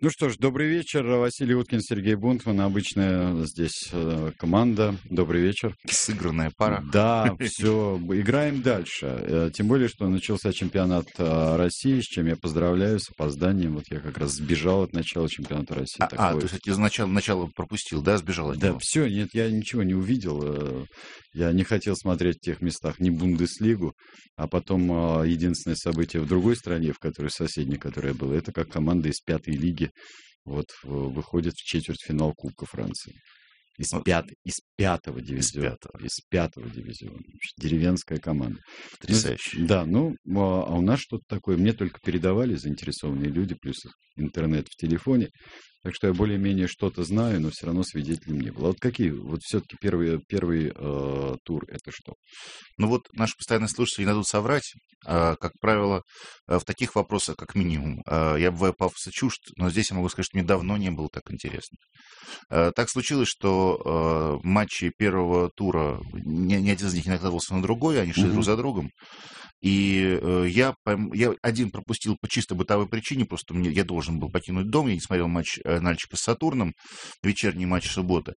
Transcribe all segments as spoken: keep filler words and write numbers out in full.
Ну что ж, добрый вечер. Василий Уткин, Сергей Бунтман. Обычная здесь э, команда. Добрый вечер. Сыгранная пара. Да, все. Играем дальше. Э, Тем более, что начался чемпионат э, России, с чем я поздравляю, с опозданием. Вот я как раз сбежал от начала чемпионата России. А, а, Такое- то есть ты начало, начало пропустил, да, сбежал от Да, него? все, нет, я ничего не увидел. э, Я не хотел смотреть в тех местах ни Бундеслигу, а потом э, единственное событие в другой стране, в которой соседней, которая была, это как команда из пятой лиги вот э, выходит в четвертьфинал Кубка Франции. Из, Вот. пят- из пятого дивизиона. пятого. Из пятого дивизиона. Вообще деревенская команда. Потрясающе. Ну, да, ну, а а у нас что-то такое. Мне только передавали заинтересованные люди, плюс интернет в телефоне. Так что я более-менее что-то знаю, но все равно свидетелем не был. А вот какие? Вот все-таки первый, первый э, тур это что? Ну вот наши постоянные слушатели не дадут соврать. А, как правило, а, в таких вопросах, как минимум, а, я бываю пафоса чужд, но здесь я могу сказать, что мне давно не было так интересно. А, Так случилось, что а, матчи первого тура, ни, ни один из них не накладывался на другой, они шли Мгм. друг за другом. И э, я, пойм- я один пропустил по чисто бытовой причине, просто мне, я должен был покинуть дом, я не смотрел матч э, Нальчика с Сатурном, вечерний матч субботы.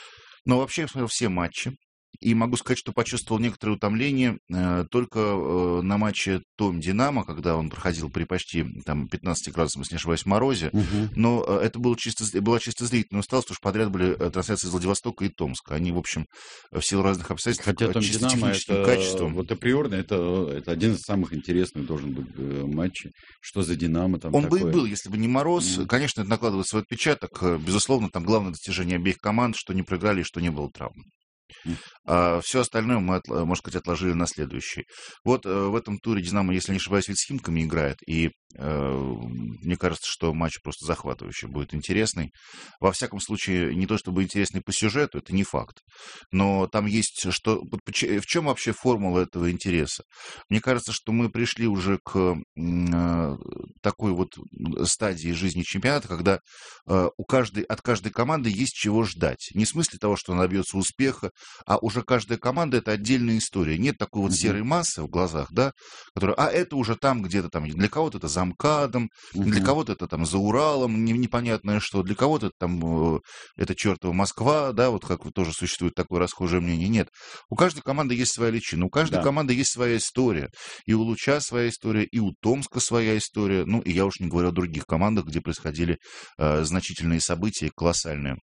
Но вообще я смотрел все матчи. И могу сказать, что почувствовал некоторое утомление э, только э, на матче Том-Динамо, когда он проходил при почти там, пятнадцати градусах, если не ошибаюсь, морозе. Мгм. Но э, это было чисто, зри- была чисто зрительная усталость, потому что подряд были э, трансляции из Владивостока и Томска. Они, в общем, э, в силу разных обстоятельств, Хотя э, там чисто Динамо техническим это качеством. вот априорно это, это один из самых интересных должен быть э, матчей. Что за Динамо там Он бы и такое? был, если бы не мороз. Мгм. Конечно, это накладывает свой отпечаток. Э, Безусловно, там главное достижение обеих команд, что не проиграли и что не было травм. М. А все остальное мы, отла- можно сказать, отложили на следующий. Вот э, в этом туре «Динамо», если не ошибаюсь, ведь с «Химками» играет. И э, мне кажется, что матч просто захватывающий, будет интересный. Во всяком случае, не то чтобы интересный по сюжету, это не факт. Но там есть что... вот поч- В чем вообще формула этого интереса? Мне кажется, что мы пришли уже к м, э, такой вот стадии жизни чемпионата, когда э, у каждой, от каждой команды есть чего ждать. Не в смысле того, что она добьется успеха, а уже каждая команда — это отдельная история. Нет такой вот Мгм. серой массы в глазах, да, которая, а это уже там где-то там, для кого-то это за МКАДом, для Мгм. кого-то это там за Уралом, не- непонятное что, для кого-то это там, э, это чертова Москва, да, вот как вот тоже существует такое расхожее мнение. Нет, у каждой команды есть своя личина, у каждой Да. команды есть своя история. И у Луча своя история, и у Томска своя история, ну, и я уж не говорю о других командах, где происходили э, значительные события, колоссальные.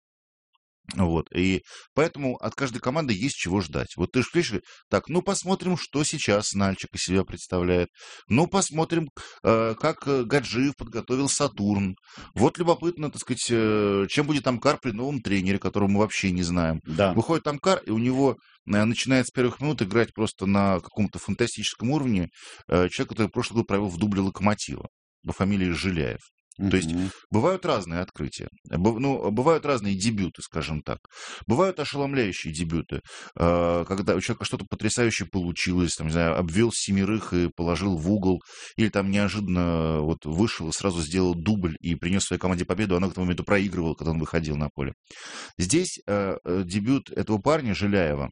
Вот, и поэтому от каждой команды есть чего ждать. Вот ты же видишь, так, ну посмотрим, что сейчас Нальчик из себя представляет. Ну посмотрим, э, как э, Гаджиев подготовил Сатурн. Вот любопытно, так сказать, э, чем будет Амкар при новом тренере, которого мы вообще не знаем. Да. Выходит Амкар, и у него э, начинает с первых минут играть просто на каком-то фантастическом уровне э, человек, который прошлый год провел в дубле «Локомотива» по фамилии Жиляев. То есть Мгм. бывают разные открытия, быв- ну, бывают разные дебюты, скажем так. Бывают ошеломляющие дебюты, э, когда у человека что-то потрясающее получилось, там, не знаю, обвел семерых и положил в угол, или там неожиданно вот вышел и сразу сделал дубль и принес своей команде победу, она к этому моменту проигрывала, когда он выходил на поле. Здесь э, э, дебют этого парня, Жиляева,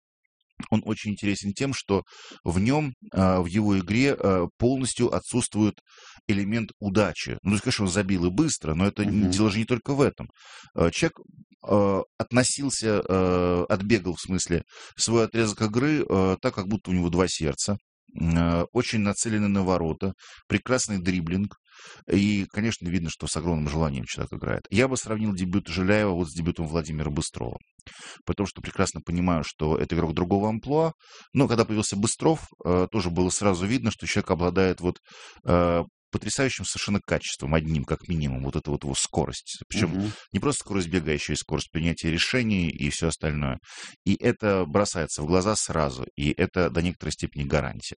он очень интересен тем, что в нем, а, в его игре а, полностью отсутствует элемент удачи. Ну, то есть, конечно, он забил и быстро, но это не- Мгм. дело же не только в этом. А, Человек а, относился, а, отбегал, в смысле, свой отрезок игры а, так, как будто у него два сердца. М, а, Очень нацеленный на ворота, прекрасный дриблинг. И, конечно, видно, что с огромным желанием человек играет. Я бы сравнил дебют Жиляева вот с дебютом Владимира Быстрова. Потому что прекрасно понимаю, что это игрок другого амплуа. Но когда появился Быстров, э, тоже было сразу видно, что человек обладает вот э, потрясающим совершенно качеством, одним как минимум, вот это вот его скорость. Причем Мгм. не просто скорость бега, еще и скорость принятия решений и все остальное. И это бросается в глаза сразу, и это до некоторой степени гарантия.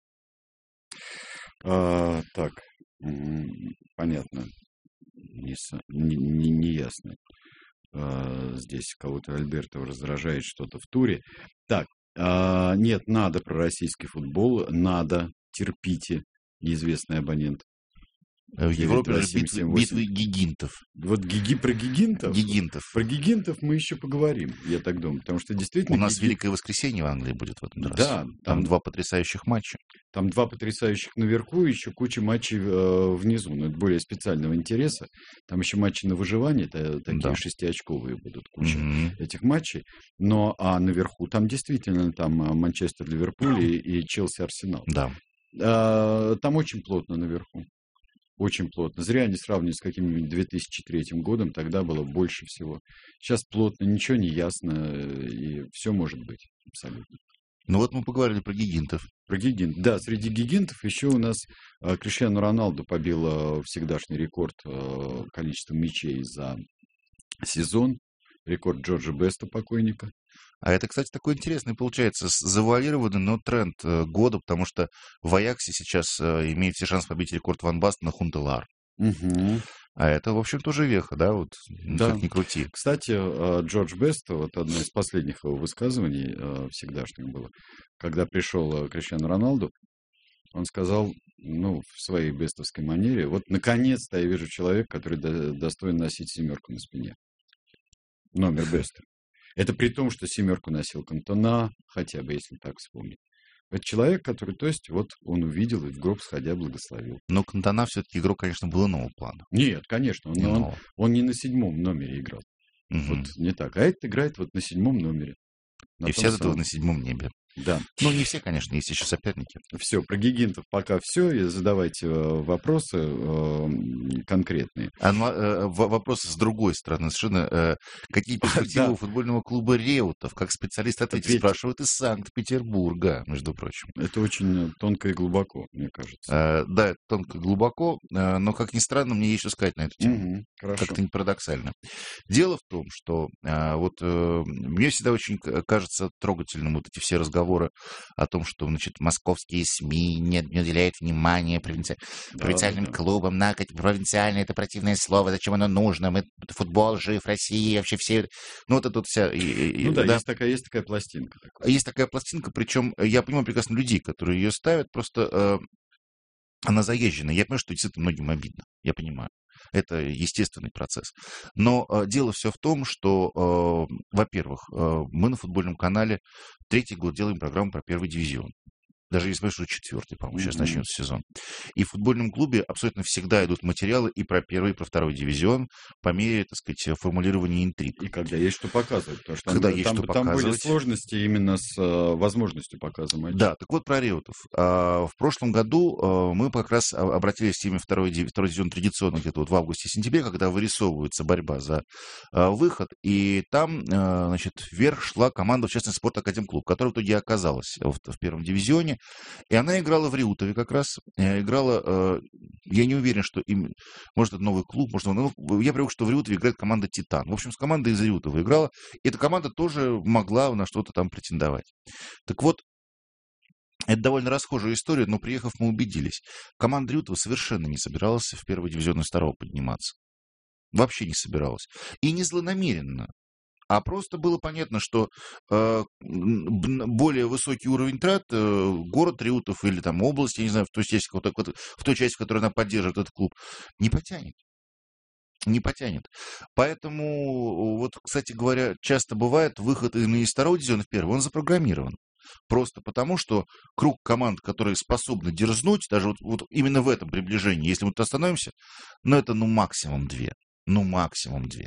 А, так, м, понятно. Не, с- не, не- не ясно. А, здесь кого-то Альбертов раздражает что-то в туре. Так, а, нет, надо про российский футбол, надо, терпите, неизвестный абонент. В Европе же битвы, битвы гигинтов. Вот гиги про гигинтов? Гигинтов. Про гигинтов мы еще поговорим, я так думаю. Потому что действительно... У нас гиги... Великое воскресенье в Англии будет в этом раз. Да. Там, там два потрясающих матча. Там два потрясающих наверху, еще куча матчей э, внизу. Но это более специального интереса. Там еще матчи на выживание, это, такие да. шестиочковые будут, куча mm-hmm. этих матчей. Но а наверху там действительно там Манчестер, Ливерпуль и, и Челси, Арсенал. Да. А, там очень плотно наверху. Очень плотно. Зря не сравнивать с каким-нибудь две тысячи третьим годом, тогда было больше всего. Сейчас плотно, ничего не ясно, и все может быть абсолютно. Ну вот мы поговорили про гигинтов. Про гигинтов. Да, среди гигинтов еще у нас а, Криштиану Роналду побил а, всегдашний рекорд а, количества мячей за сезон. Рекорд Джорджа Беста, покойника. А это, кстати, такой интересный, получается, завуалированный, но тренд года, потому что в Аяксе сейчас имеет все шансы побить рекорд Ван Бастена на Хунтелар. Угу. А это, в общем, тоже веха, да, вот, да. Как ни крути. Кстати, Джордж Бест, вот одно из последних его высказываний всегдашних было, когда пришел Криштиану Роналду, он сказал, ну, в своей бестовской манере, вот, наконец-то я вижу человека, который достоин носить семерку на спине. Номер Беста. Это при том, что семерку носил Кантона, хотя бы, если так вспомнить. Это человек, который, то есть, вот он увидел и в гроб сходя благословил. Но Кантона все-таки игрок, конечно, был иного плана. Нет, конечно, он, он, он не на седьмом номере играл. Угу. Вот не так. А этот играет вот на седьмом номере. И все от этого на седьмом небе. Да. Ну, не все, конечно, есть еще соперники. Все, про гигинтов пока все. И задавайте вопросы э, конкретные. А э, вопросы с другой стороны. Совершенно. Э, какие перспективы да. у футбольного клуба Реутов? Как специалист ответить, Ответь. спрашивают из Санкт-Петербурга, между прочим. Это очень тонко и глубоко, мне кажется. Э, да, это тонко и глубоко. Э, но, как ни странно, мне есть что сказать на эту тему. Угу, хорошо. Как-то не парадоксально. Дело в том, что э, вот э, мне всегда очень кажется трогательным вот эти все разговоры о том, что, значит, московские СМИ не, не уделяют внимания провинци... да, провинциальным да. клубам, накать, провинциальное это противное слово, зачем оно нужно, мы, футбол жив, Россия, вообще все, ну вот это вот вся... И, ну да, да, есть такая, есть такая пластинка. Такая. Есть такая пластинка, причем я понимаю прекрасно людей, которые ее ставят, просто э, она заезжена, я понимаю, что действительно многим обидно, я понимаю. Это естественный процесс. Но э, дело все в том, что, э, во-первых, э, мы на футбольном канале третий год делаем программу про первый дивизион. Даже если уже четвертый, по-моему, сейчас mm-hmm. начнется сезон. И в футбольном клубе абсолютно всегда идут материалы и про первый, и про второй дивизион по мере, так сказать, формулирования интриг. И когда есть что показывать. Потому что когда там, есть там, что там показывать. были сложности именно с э, возможностью показывать. Да, так вот про Реутов. А, в прошлом году а, мы как раз обратились к теме второй, второй дивизион традиционно где-то вот в августе-сентябре, когда вырисовывается борьба за а, выход. И там, а, значит, вверх шла команда, в частности, Спорт-Академклуб, которая в итоге оказалась в, в первом дивизионе. И она играла в Реутове как раз. Играла, э, я не уверен, что им, может, это новый клуб, может, ну, я привык, что в Реутове играет команда «Титан». В общем, с командой из Реутова играла. И эта команда тоже могла на что-то там претендовать. Так вот, это довольно расхожая история, но приехав, мы убедились. Команда Реутова совершенно не собиралась в первый дивизион из второго подниматься. Вообще не собиралась. И не злонамеренно. А просто было понятно, что э, более высокий уровень трат э, город Реутов или там область, я не знаю, в той части, в той части, в которой она поддерживает этот клуб, не потянет. Не потянет. Поэтому, вот, кстати говоря, часто бывает выход из второго дивизиона в первый, он запрограммирован. Просто потому, что круг команд, которые способны дерзнуть, даже вот, вот именно в этом приближении, если мы тут остановимся, ну, это ну максимум две. Ну, максимум две.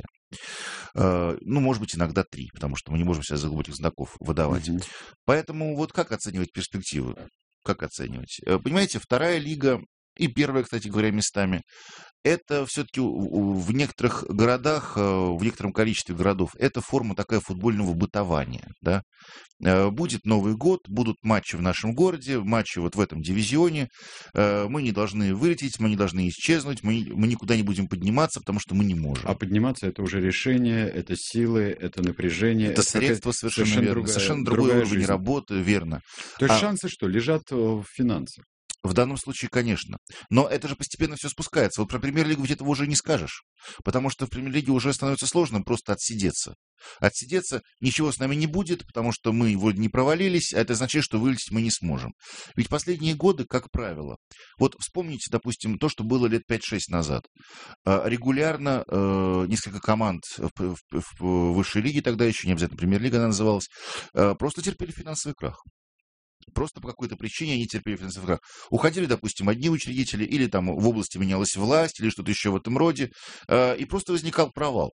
Ну, может быть, иногда три, потому что мы не можем себя за глубоких знаков выдавать. Mm-hmm. Поэтому вот как оценивать перспективы? Как оценивать? Понимаете, вторая лига и первая, кстати говоря, местами, это все-таки в некоторых городах, в некотором количестве городов, это форма такая футбольного бытования. Да? Будет Новый год, будут матчи в нашем городе, матчи вот в этом дивизионе. Мы не должны вылететь, мы не должны исчезнуть, мы, мы никуда не будем подниматься, потому что мы не можем. А подниматься — это уже решение, это силы, это напряжение. Это, это средства, совершенно, совершенно верно. Другая, совершенно другой уровень жизнь. Работы, верно. То есть а... шансы что? Лежат в финансах. В данном случае, конечно. Но это же постепенно все спускается. Вот про премьер-лигу ведь этого уже не скажешь. Потому что в премьер-лиге уже становится сложно просто отсидеться. Отсидеться ничего с нами не будет, потому что мы его не провалились, а это означает, что вылететь мы не сможем. Ведь последние годы, как правило, вот вспомните, допустим, то, что было лет пять-шесть назад. Регулярно э, несколько команд в, в, в высшей лиге, тогда еще не обязательно премьер-лига она называлась, э, просто терпели финансовый крах. Просто по какой-то причине они терпели финансовый крах. Уходили, допустим, одни учредители, или там в области менялась власть, или что-то еще в этом роде, э, и просто возникал провал.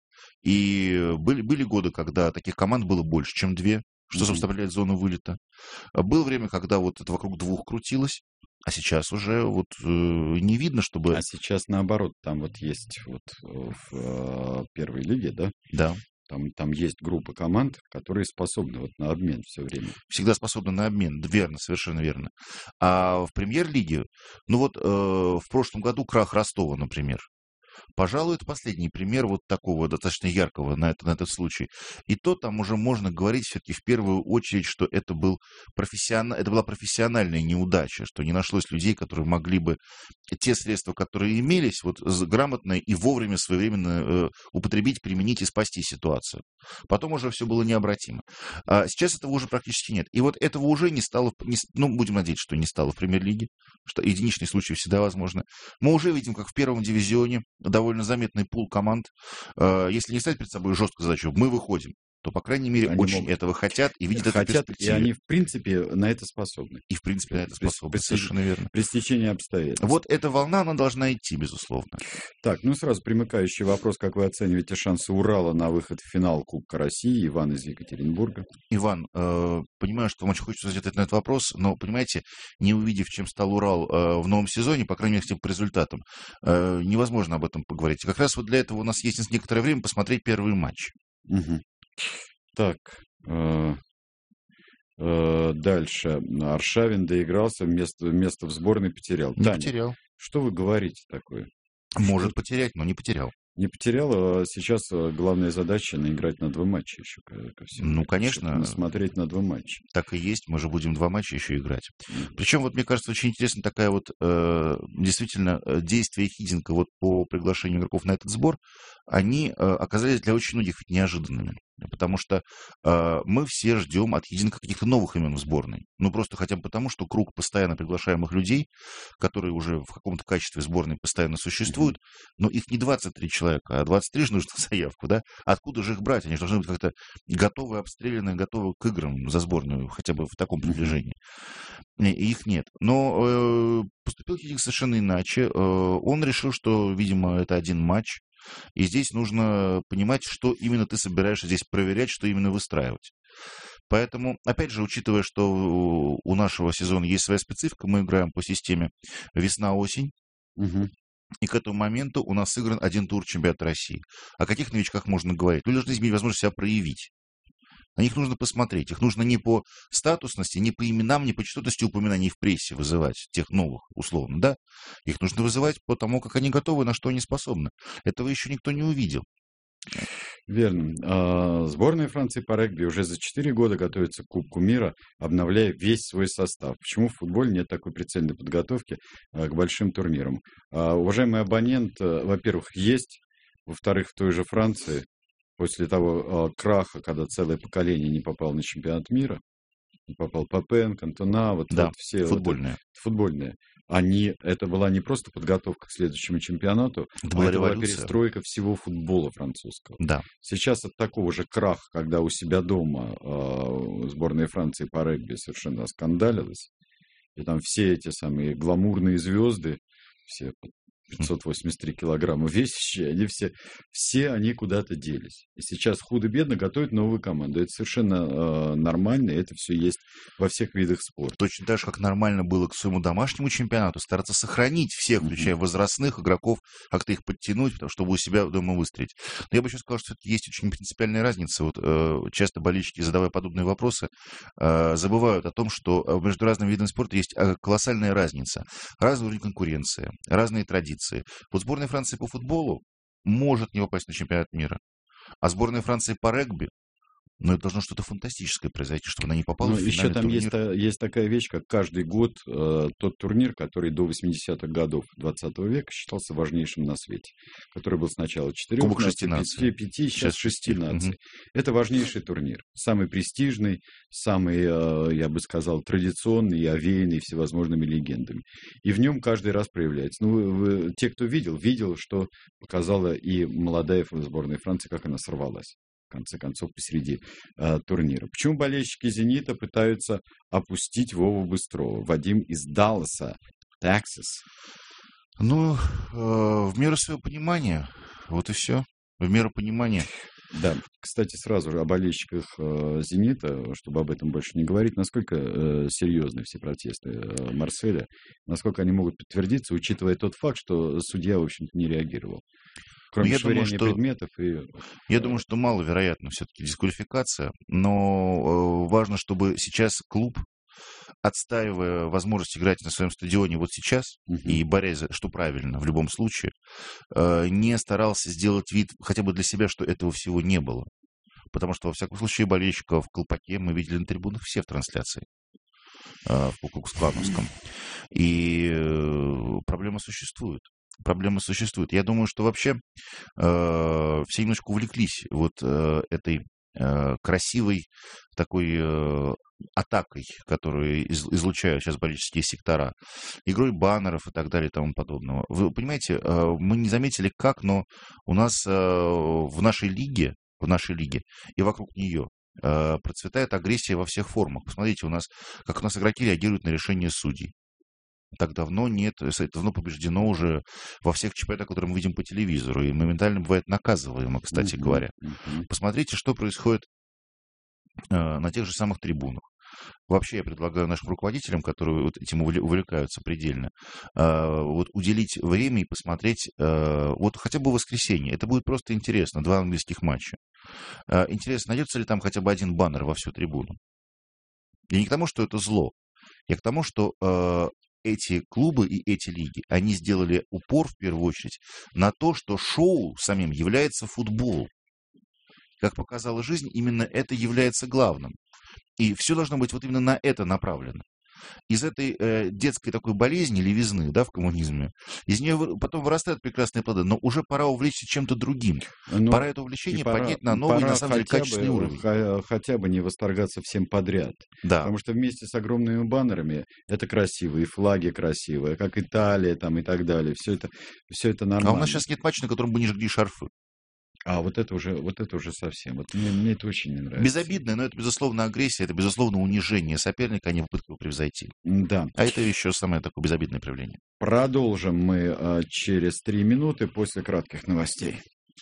И были, были годы, когда таких команд было больше, чем две, что составляет зону вылета. Было время, когда вот это вокруг двух крутилось, а сейчас уже вот э, не видно, чтобы... А сейчас наоборот, там вот есть вот в э, первой лиге, да? Да. Там, там есть группа команд, которые способны вот на обмен все время. Всегда способны на обмен, верно, совершенно верно. А в премьер-лиге, ну вот э, в прошлом году крах Ростова, например. Пожалуй, это последний пример вот такого достаточно яркого на, это, на этот случай. И то там уже можно говорить все-таки в первую очередь, что это, был профессион... это была профессиональная неудача, что не нашлось людей, которые могли бы те средства, которые имелись, вот грамотно и вовремя, своевременно э, употребить, применить и спасти ситуацию. Потом уже все было необратимо. А сейчас этого уже практически нет. И вот этого уже не стало, не, ну, будем надеяться, что не стало в премьер-лиге, что единичные случаи всегда возможны. Мы уже видим, как в первом дивизионе довольно заметный пул команд. Если не ставить перед собой жесткую задачу, мы выходим, то, по крайней мере, они очень могут. Этого хотят и видят хотят, это в перспективе. И они, в принципе, на это способны. И, в принципе, на это способны, при, совершенно верно. При стечении обстоятельств. Вот эта волна, она должна идти, безусловно. Так, ну сразу примыкающий вопрос. Как вы оцениваете шансы Урала на выход в финал Кубка России? Иван из Екатеринбурга. Иван, э, понимаю, что вам очень хочется ответить на этот вопрос, но, понимаете, не увидев, чем стал Урал э, в новом сезоне, по крайней мере, по результатам, э, невозможно об этом поговорить. Как раз вот для этого у нас есть некоторое время посмотреть первый матч. Угу. Так, э, э, дальше. Аршавин доигрался, место, место в сборной потерял. Не Таня, потерял. что вы говорите такое? Может что... потерять, но не потерял. Не потерял, а сейчас главная задача наиграть на два матча еще ко, ко всему. Ну, конечно. Смотреть на два матча. Так и есть, мы же будем два матча еще играть. Mm-hmm. Причем, вот мне кажется, очень интересна такая вот э, действительно действия Хидинка вот по приглашению игроков на этот сбор, они э, оказались для очень многих неожиданными. Потому что э, мы все ждем от Хидинка каких-то новых имен в сборной. Ну, просто хотя бы потому, что круг постоянно приглашаемых людей, которые уже в каком-то качестве сборной постоянно существуют, mm-hmm. но их не двадцать три человека, а двадцать три же нужно заявку, да? Откуда же их брать? Они же должны быть как-то готовы, обстрелянные, готовы к играм за сборную, хотя бы в таком приближении. Mm-hmm. И их нет. Но э, поступил Хидинк совершенно иначе. Э, он решил, что, видимо, это один матч. И здесь нужно понимать, что именно ты собираешься здесь проверять, что именно выстраивать. Поэтому, опять же, учитывая, что у нашего сезона есть своя специфика, мы играем по системе весна-осень, угу. и к этому моменту у нас сыгран один тур чемпионата России. О каких новичках можно говорить? Люди должны иметь возможность себя проявить. На них нужно посмотреть. Их нужно не по статусности, не по именам, не по частотности упоминаний в прессе вызывать, тех новых, условно, да? Их нужно вызывать по тому, как они готовы, на что они способны. Этого еще никто не увидел. Верно. А, сборная Франции по регби уже за четыре года готовится к Кубку мира, обновляя весь свой состав. Почему в футболе нет такой прицельной подготовки а, к большим турнирам? А, уважаемый абонент, а, во-первых, есть. Во-вторых, в той же Франции, после того э, краха, когда целое поколение не попало на чемпионат мира, не попал Папен, Кантона, вот, да, вот все футбольные. Вот, футбольные. Они, это была не просто подготовка к следующему чемпионату, это была, а это была перестройка всего футбола французского. Да. Сейчас от такого же краха, когда у себя дома э, сборная Франции по регби совершенно оскандалилась, и там все эти самые гламурные звезды, все пятьсот восемьдесят три килограмма весящие, они все, все они куда-то делись. И сейчас худо-бедно готовят новую команду. Это совершенно э, нормально, и это все есть во всех видах спорта. Точно так же, как нормально было к своему домашнему чемпионату стараться сохранить всех, включая mm-hmm. возрастных игроков, как-то их подтянуть, чтобы у себя дома выстрелить. Но я бы еще сказал, что все-таки есть очень принципиальная разница. Вот э, часто болельщики, задавая подобные вопросы, э, забывают о том, что между разными видами спорта есть колоссальная разница. Разный уровень конкуренции, разные традиции. Вот сборная Франции по футболу может не попасть на чемпионат мира, а сборная Франции по регби Но это должно что-то фантастическое произойти, чтобы она не попала Ну, в еще финальный там турнир. есть, та- есть такая вещь, как каждый год э, тот турнир, который до восьмидесятых годов двадцатого века считался важнейшим на свете, который был сначала четырех Кубок шести наций, наций. пяти, пяти, Сейчас сейчас шести шести. наций. Мгм. Это важнейший турнир, самый престижный, самый, э, я бы сказал, традиционный и овеянный всевозможными легендами. И в нем каждый раз проявляется. Ну, вы- вы- те, кто видел, видел, что показала и молодая сборная Франции, как она сорвалась. В конце концов, посреди э, турнира. Почему болельщики «Зенита» пытаются опустить Вову Быстрова? Вадим из Далласа, Texas. Ну, э, в меру своего понимания, вот и все. В меру понимания. Да, кстати, сразу же о болельщиках э, «Зенита», чтобы об этом больше не говорить, насколько э, серьезны все протесты э, Марселя, насколько они могут подтвердиться, учитывая тот факт, что судья, в общем-то, не реагировал. Но Кроме я думаю, швыряния что предметов и... Я э, думаю, что маловероятно все-таки дисквалификация, но э, важно, чтобы сейчас клуб, отстаивая возможность играть на своем стадионе вот сейчас мгм. и борясь за, что правильно в любом случае, э, не старался сделать вид хотя бы для себя, что этого всего не было. Потому что, во всяком случае, болельщиков в Колпаке мы видели на трибунах все в трансляции э, в Куклукс-Клановском. И э, проблема существует. Проблема существует. Я думаю, что вообще э, все немножко увлеклись вот э, этой э, красивой такой э, атакой, которую из- излучают сейчас болельческие сектора, игрой баннеров и так далее и тому подобного. Вы понимаете, э, мы не заметили как, но у нас э, в нашей лиге, в нашей лиге и вокруг нее э, процветает агрессия во всех формах. Посмотрите, у нас, как у нас игроки реагируют на решения судей. Так давно нет, это давно побеждено уже во всех чемпионатах, которые мы видим по телевизору, и моментально бывает наказываемо, кстати Мгм, говоря. мгм. Посмотрите, что происходит э, на тех же самых трибунах. Вообще, я предлагаю нашим руководителям, которые вот этим увле- увлекаются предельно, э, вот уделить время и посмотреть э, вот хотя бы в воскресенье. Это будет просто интересно, два английских матча. Э, интересно, найдется ли там хотя бы один баннер во всю трибуну? Я не к тому, что это зло. Я к тому, что э, эти клубы и эти лиги, они сделали упор, в первую очередь, на то, что шоу самим является футбол. Как показала жизнь, именно это является главным. И все должно быть вот именно на это направлено. Из этой э, детской такой болезни, левизны, да, в коммунизме, из нее вы- потом вырастают прекрасные плоды, но уже пора увлечься чем-то другим. Ну, Пора это и увлечение пора, поднять на новый, на пора самом деле, хотя качественный бы, уровень. ха- хотя бы не восторгаться всем подряд. Да. Потому что вместе с огромными баннерами это красиво, и флаги красивые, как Италия там и так далее. Все это, все это А у нас нормально. сейчас нет матча, на котором бы не жгли шарфы. А вот это уже, вот это уже совсем. Вот мне, мне это очень не нравится. Безобидное, но это, безусловно, агрессия, это, безусловно, унижение соперника, а не попытка его превзойти. Да. А это еще самое такое безобидное проявление. Продолжим мы а, через три минуты после кратких новостей.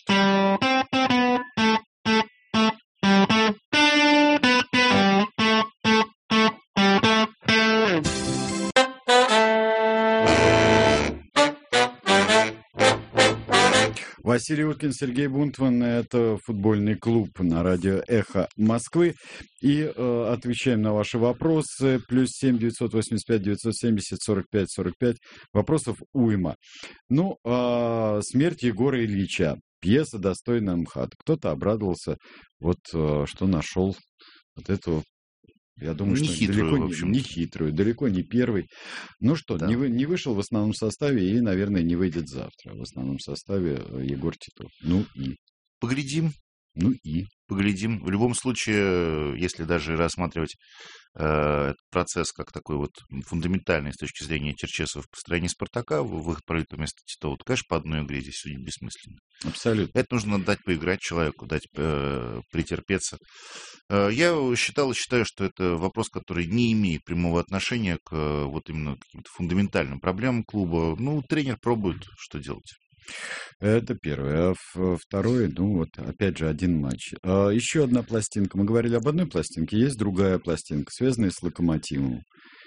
Василий Уткин, Сергей Бунтман. Это футбольный клуб на радио «Эхо Москвы». И э, отвечаем на ваши вопросы. Плюс семь девятьсот восемьдесят пять девятьсот семьдесят сорок пять сорок пять. Вопросов уйма. Ну, э, смерть Егора Ильича. Пьеса достойная МХАТ. Кто-то обрадовался, вот э, что нашел вот эту, я думаю, что Нехитрую, далеко в не, общем-то. не хитрую, далеко не первый. Ну что, Да. не, вы, не вышел в основном составе и, наверное, не выйдет завтра. В основном составе э, Егор Титов. Ну и, Поглядим, ну и. поглядим. В любом случае, если даже рассматривать э, этот процесс как такой вот фундаментальный с точки зрения Черчесова в построении Спартака, в выход пролитого вместо Титова, то, конечно, по одной игре здесь судить бессмысленно. Абсолютно. Это нужно дать поиграть человеку, дать э, претерпеться. Э, я считал и считаю, что это вопрос, который не имеет прямого отношения к э, вот именно каким-то фундаментальным проблемам клуба. Ну, тренер пробует, что делать. Это первое. А ф- второе, ну вот, опять же, один матч. А, еще одна пластинка. Мы говорили об одной пластинке. Есть другая пластинка, связанная с Локомотивом.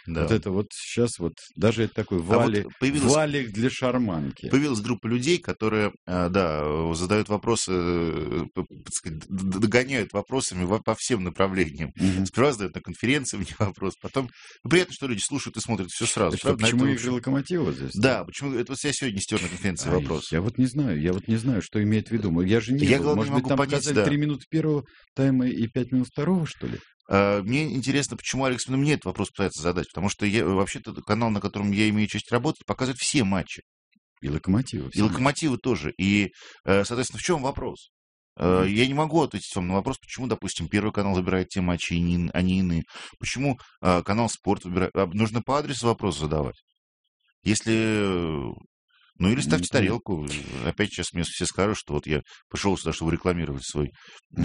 Да. Вот это вот сейчас вот, даже это такой А валик, вот появилась, валик для шарманки. появилась группа людей, которые, э, да, задают вопросы, э, п- п- так сказать, д- д- догоняют вопросами во- по всем направлениям. Мгм. Сперва задают на конференции мне вопрос, потом... Ну, приятно, что люди слушают и смотрят все сразу. Это что, Правда, на почему это, в игры общем- Локомотива здесь? Да, почему... Это вот я сегодня стер на конференции Ай, вопрос. я вот не знаю, я вот не знаю, что имеет в виду. Я же не Я, был. главное, Может не быть, могу там понять, показали да. три минуты первого тайма и пять минут второго, что ли? А, Мне интересно, почему Алекс именно мне этот вопрос пытается задать, потому что я, вообще-то канал, на котором я имею честь работать, показывает все матчи. И Локомотива. И все матчи. Локомотивы тоже. И, э, соответственно, в чем вопрос? Э, Мгм. Я не могу ответить вам на вопрос, почему, допустим, Первый канал выбирает те матчи, и не- а не иные. Почему э, канал Спорт выбирает. А Нужно по адресу вопрос задавать. Если... э, Ну, или ставьте Непонятно. тарелку. Опять сейчас мне все скажут, что вот я пришел сюда, чтобы рекламировать свой Мгм.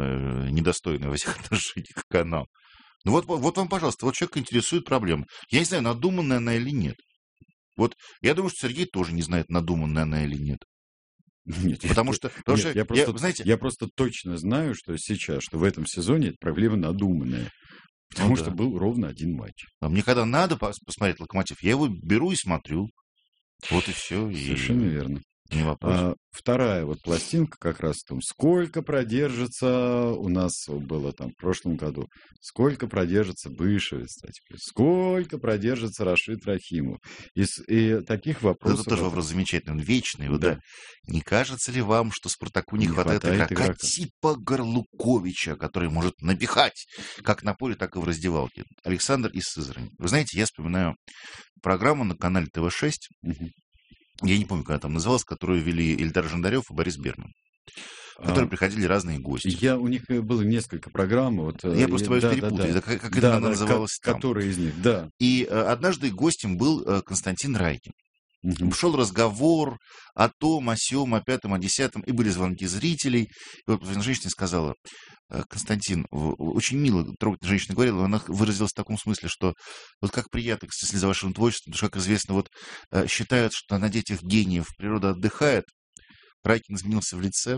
э, недостойный во всех отношениях канал. Ну вот, вот вам, пожалуйста, вот человек интересует проблема. Я не знаю, надуманная она или нет. Вот я думаю, что Сергей тоже не знает, надуманная она или нет. Нет, я Потому то- что, потому нет, что я я, просто, вы знаете, я просто точно знаю, что сейчас, что в этом сезоне эта проблема надуманная. Потому ну что да. был ровно один матч. А мне когда надо пос- посмотреть Локомотив, я его беру и смотрю. Вот и все. Совершенно И верно. не вопрос. А, вторая вот пластинка как раз в том, сколько продержится, у нас было там в прошлом году, сколько продержится Бышевец, кстати, сколько продержится Рашид Рахимов. И, с- и таких Вот вопросов... это тоже от- вопрос замечательный, он вечный. Вот, Да. да. Не кажется ли вам, что Спартаку не, Не хватает, хватает игрока, игрока. типа Горлуковича, который может напихать как на поле, так и в раздевалке? Александр из Сызрани. Вы знаете, я вспоминаю программу на канале тэ вэ шесть, Мгм. я не помню, как она там называлась, которую вели Ильдар Жандарев и Борис Берман, в которой А, приходили разные гости. Я, у них э, было несколько программ. Вот, э, Я и- просто боюсь да, да, перепутать, да. это как, как Да, именно она да, ко- называлась там. которые из них, да. И э, однажды гостем был э, Константин Райкин. Мгм. Шел разговор о том, о сём, о пятом, о десятом, и были звонки зрителей. И вот женщина сказала: «Э, Константин, в- очень мило, трогательно женщина говорила, она выразилась в таком смысле, что вот как приятно, если за вашим творчеством, потому что, как известно, вот э, считают, что на детях гениев природа отдыхает». Райкин изменился в лице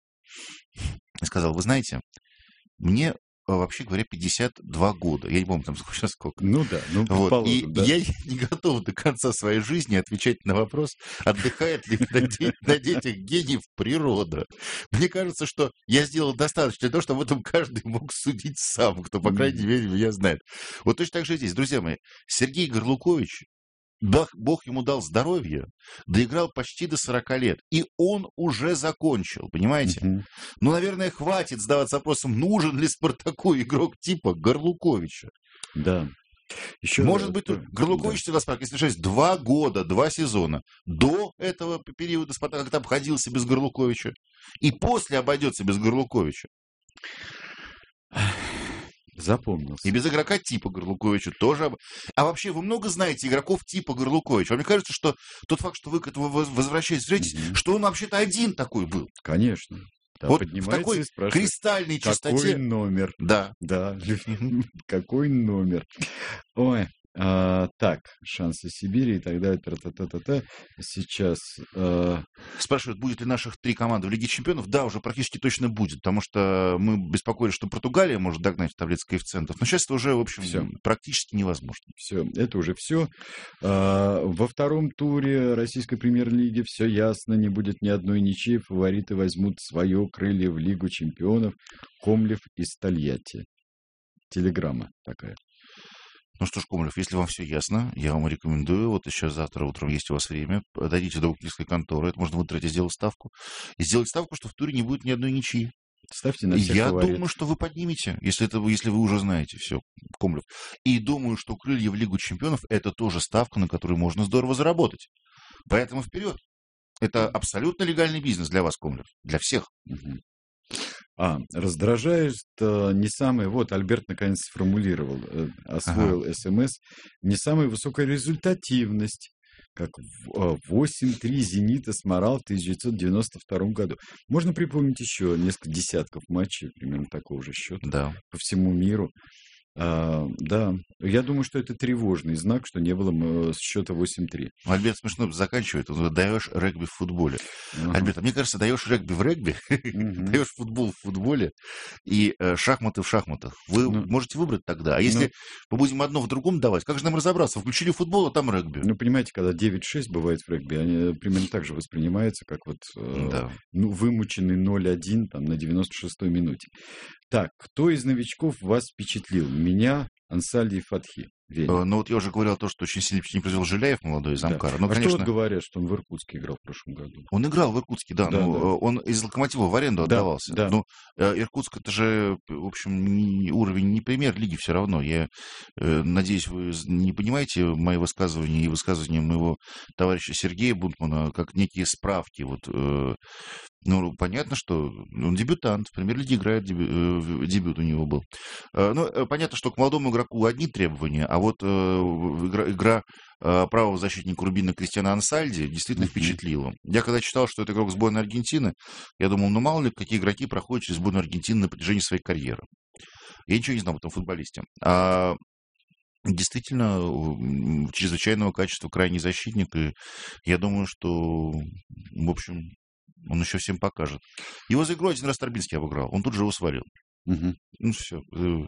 и сказал: вы знаете, мне, э, вообще говоря, пятьдесят два года. Я не помню, там сейчас сколько. Ну да, ну Вот. И предположим, да. я не готов до конца своей жизни отвечать на вопрос, отдыхает ли на, де- на детях гениев природа. Мне кажется, что я сделал достаточно для того, чтобы об этом каждый мог судить сам, кто, по крайней Мгм. мере, меня знает. Вот точно так же и здесь. Друзья мои, Сергей Горлукович, Бог, Бог ему дал здоровье, доиграл почти до сорока лет, и он уже закончил, понимаете? Мгм. Ну, наверное, хватит задаваться вопросом, нужен ли Спартаку игрок типа Горлуковича. Да. Еще, Может быть, э, Горлукович всегда Спартак, если не ошибаюсь, два года, два сезона до этого периода Спартак как-то обходился без Горлуковича, и после обойдется без Горлуковича. да, И запомнился. без игрока типа Горлуковича тоже. об- А вообще, вы много знаете игроков типа Горлуковича? Вам не кажется, что тот факт, что вы к этому воз- возвращаетесь, смотрите, Мгм. что он вообще-то один такой был? Конечно. Да, Вот в поднимается такой и спрашивает, кристальной какой чистоте. номер? Да. Да, Мгм. какой номер? Ой, а, так, шансы Сибири и так далее. Та-та-та-та-та. Сейчас, э, Спрашивают, будет ли наших три команды в Лиге Чемпионов. Да, уже практически точно будет, потому что мы беспокоились, что Португалия может догнать в таблице коэффициентов. Но сейчас это уже, в общем, Всё. практически невозможно. все, это уже все. Во втором туре российской премьер-лиги все ясно, не будет ни одной ничьи. Фавориты возьмут свое крылья в Лигу чемпионов. Комлев из Тольятти. Телеграмма такая. Ну что ж, Комлев, если вам все ясно, я вам рекомендую, вот еще завтра утром есть у вас время, дойдите до букмекерской конторы, это можно вытратить, сделать ставку, и сделать ставку, что в туре не будет ни одной ничьи. Ставьте на И всех я фаворитов. думаю, что вы поднимете, если, это, вы- если вы уже знаете все, Комлев. И думаю, что крылья в Лигу Чемпионов – это тоже ставка, на которую можно здорово заработать. Поэтому вперед. Это абсолютно легальный бизнес для вас, Комлев, для всех. Мгм. А, раздражает э, не самый, вот Альберт наконец сформулировал, э, освоил СМС, не самая высокая результативность, как в- э, восемь три «Зенита» сморал в тысяча девятьсот девяносто втором году. Можно припомнить еще несколько десятков матчей, примерно такого же счета, Да. по всему миру. А, да, я думаю, что это тревожный знак, что не было м, счета восемь-три. Ну, Альберт смешно заканчивает. Он говорит, даешь регби в футболе. Ага. Альберт, а мне кажется, даешь регби в регби, Мгм. даешь футбол в футболе и э, шахматы в шахматах. Вы Ну, можете выбрать тогда. А ну, если мы будем одно в другом давать, как же нам разобраться? Включили футбол, а там регби. ну, понимаете, когда девять-шесть бывает в регби, они примерно так же воспринимаются, как вот э, Да. ну, вымученный ноль-один там, на девяносто шестой минуте. Так, кто из новичков вас впечатлил? Меня, Ансальди и Фатхи. Веня. Э, Ну вот я уже говорил то, что очень сильно не произвел Жиляев, молодой из Да. Амкара. Ну, А что вот конечно, говорят, что он в Иркутске играл в прошлом году? он играл в Иркутске, да, Да, но да. э, он из Локомотива в аренду Да, отдавался. да. Ну, э, Иркутск это же, в общем, не- уровень не премьер-лиги все равно. Я э, надеюсь, вы з- не понимаете мои высказывания и высказывания моего товарища Сергея Бунтмана как некие справки. Вот, э, ну, понятно, что он дебютант, в премьер-лиге играет, дебю- э, в- дебют у него был. Э, Ну, э, понятно, что к молодому игроку одни требования, а вот э, в- игра, игра э, правого защитника Рубина Кристиана Ансальди действительно Мгм. впечатлила. Я когда читал, что это игрок сборной Аргентины, я думал, ну мало ли, какие игроки проходят через сборную Аргентины на протяжении своей карьеры. Я ничего не знал об этом футболисте. А действительно, м, чрезвычайного качества крайний защитник, и я думаю, что, в общем, он еще всем покажет. Его за игру один раз Торбинский обыграл, он тут же его свалил. Мгм. Ну, все.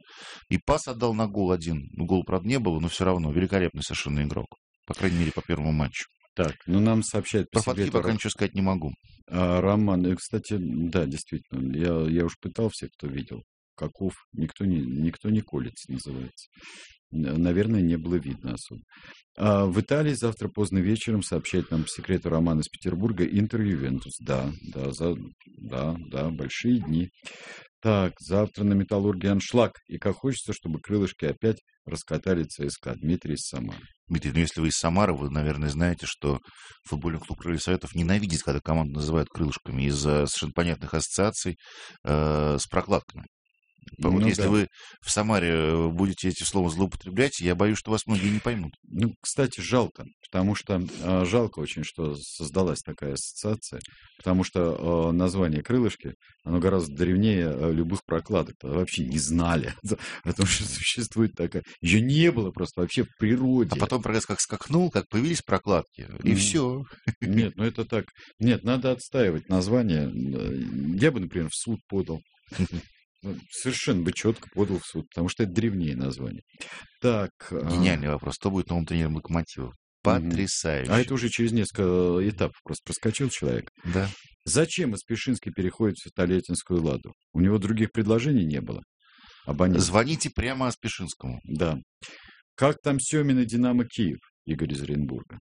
И пас отдал на гол один. Ну, гол, правда, не было, но все равно великолепный совершенно игрок. По крайней мере, по первому матчу. Так, ну нам сообщает по Про себе Фатхи это пока Ро- ничего сказать не могу. а, Роман. И, кстати, да, действительно, я, я уж пытал всех, кто видел. Каков, никто не, никто не колется, называется. Н- Наверное, не было видно особо. А в Италии завтра поздно вечером, сообщает нам по секрету Роман из Петербурга, Интер Ювентус. Да, да, за, да, да, большие дни. Так, завтра на Металлурге аншлаг. И как хочется, чтобы крылышки опять раскатали ЦСКА. Дмитрий из Самары. Дмитрий, ну если вы из Самары, вы, наверное, знаете, что футбольный клуб «Крылья Советов» ненавидит, когда команду называют крылышками из-за совершенно понятных ассоциаций э, с прокладками. Вот Ну если да. вы в Самаре э, будете эти слова злоупотреблять, я боюсь, что вас многие не поймут. Ну, кстати, жалко, потому что а, жалко очень, что создалась такая ассоциация, потому что а, название крылышки, оно гораздо древнее а, любых прокладок. Тогда вообще не знали о том, что существует такая. Ее не было просто вообще в природе. А потом прогресс как скакнул, как появились прокладки, и Мгм. все. Нет, ну это так. Нет, надо отстаивать название. Я бы, например, в суд подал. Ну, совершенно бы четко подал в суд, потому что это древнее название. Так. а, Гениальный вопрос. Кто будет новым тренером «Локомотива»? мгм. Потрясающе. А это уже через несколько этапов просто проскочил человек. Да. Зачем Испишинский переходит в Тольяттинскую «Ладу»? У него других предложений не было. Абонент. Звоните прямо Аспешинскому. Да. Как там Семин и Динамо Киев? Игорь из Оренбурга.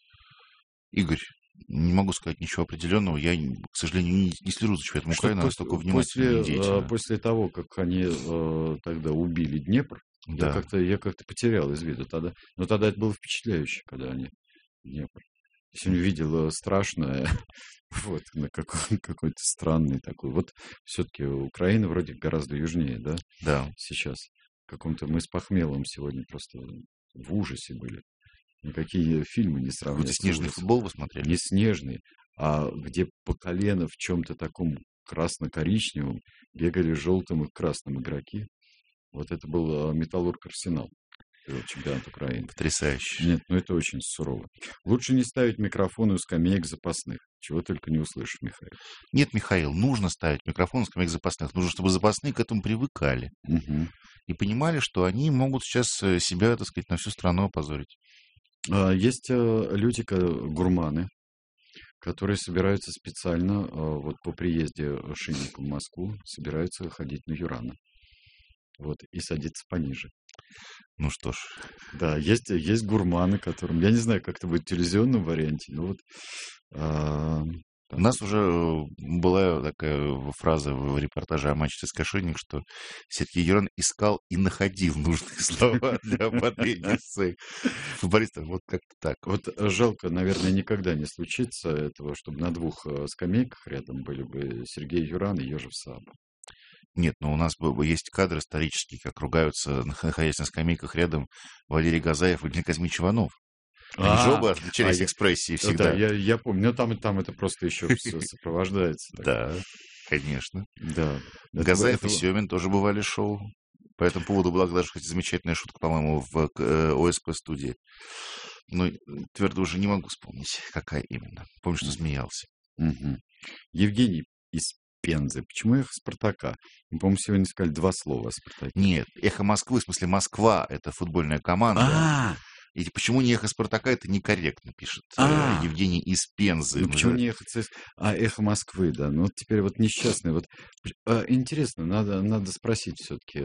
Игорь, не могу сказать ничего определенного. Я, к сожалению, не, не слежу за чемпионатом Что Украины, пос- настолько внимательно после, и э, деятельно. после того, как они э, тогда убили Днепр, я Да. как-то я как-то потерял из виду тогда. Но тогда это было впечатляюще, когда они Днепр. Я сегодня видел э, страшное, вот, на какой- какой-то странный такой. Вот все-таки Украина вроде гораздо южнее, да, Да. сейчас. В каком-то мы с Пахмеловым сегодня просто в ужасе были. Никакие фильмы не Какой-то сравнятся с снежный ужасом. футбол вы смотрели? Не снежный, а где по колено в чем-то таком красно-коричневом бегали желтым и красным игроки. Вот это был э, Металлург Арсенал, э, чемпионат Украины. Потрясающе. Нет, ну это очень сурово. Лучше не ставить микрофоны у скамеек запасных. Чего только не услышишь, Михаил. Нет, Михаил, нужно ставить микрофон на скамейках запасных. Нужно, чтобы запасные к этому привыкали. Мгм. И понимали, что они могут сейчас э, себя, так сказать, на всю страну опозорить. А, Есть э, люди, ко- гурманы, которые собираются специально, э, вот по приезде Шинника в Москву, собираются ходить на Юрана. Вот, и садиться пониже. Ну что ж, Да, есть, есть гурманы, которым, я не знаю, как это будет в телевизионном варианте, но вот а, у так нас вот. уже э, была такая фраза в репортаже о матче ЦСКА «Шинник», что Сергей Юран искал и находил нужные слова для ободрения своих футболистов. Вот как-то так. Вот э, жалко, наверное, никогда не случится этого, чтобы на двух э, скамейках рядом были бы Сергей Юран и Ежев Саба. Нет, но у нас бы- бы есть кадры исторические, как ругаются, нах- находясь на скамейках рядом, Валерий Газаев и Дмитрий Казмич Иванов. Они же А, оба а отличались я, экспрессией э, да, всегда. я, я помню, но там, там это просто еще все сопровождается. Так. Да, конечно. Да, это, Газаев и это, Семин тоже бывали в шоу. По этому поводу была даже хоть замечательная шутка, по-моему, в э, ОСП-студии. Но твердо уже не могу вспомнить, какая именно. Помню, что смеялся. Мгм. Евгений из Пензы. Почему эхо Спартака? Мы, по-моему, сегодня сказали два слова о Спартаке. Нет, эхо Москвы, в смысле Москва, это футбольная команда. А, И почему не эхо Спартака, это некорректно, пишет э, а, Евгений из Пензы. ну Мы почему же- не эхо ЦС... А, эхо Москвы, да. Ну вот теперь вот несчастный. Вот п- а, интересно, надо, надо спросить все-таки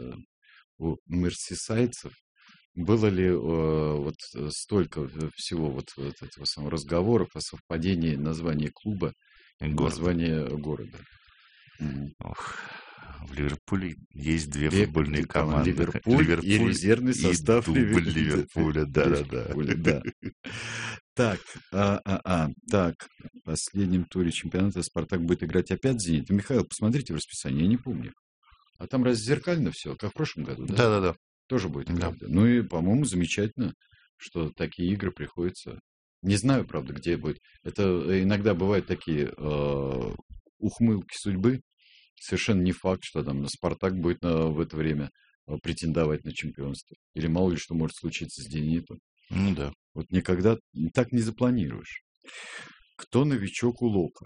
у мерсисайдцев, было ли э, вот э, столько в- всего вот, вот этого самого разговоров о совпадении названия клуба и Города. названия города. Мгм. Ох, в Ливерпуле есть две Две футбольные ко- команды. команды. Ливерпуль и Ливерпуль резервный и состав дубль Ливер- Ливерпуля, да-да-да. Ливерпуля, да. Так, а, а, а, так, в последнем туре чемпионата Спартак будет играть опять с Зенитом. Михаил, посмотрите в расписании, я не помню. А там разве зеркально все, как в прошлом году, да? Да-да-да. Тоже будет Да. правда. Ну и, по-моему, замечательно, что такие игры приходится. Не знаю, правда, где будет. Это э, иногда бывают такие э, ухмылки судьбы. Совершенно не факт, что там Спартак будет на- в это время э, претендовать на чемпионство. Или мало ли что может случиться с Зенитом. Ну да. Вот никогда так не запланируешь. Кто новичок у Лока?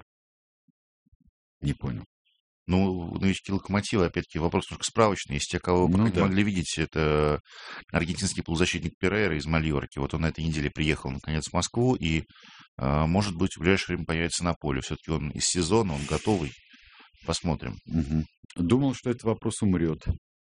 Не понял. Ну, новички Локомотива, опять-таки, вопрос немножко справочный. Если те, кого вы Ну пока да. могли видеть, это аргентинский полузащитник Перейра из Мальорки. Вот он на этой неделе приехал, наконец, в Москву, и, а, может быть, в ближайшее время появится на поле. Все-таки он из сезона, он готовый. Посмотрим. Мгм. Думал, что этот вопрос умрет.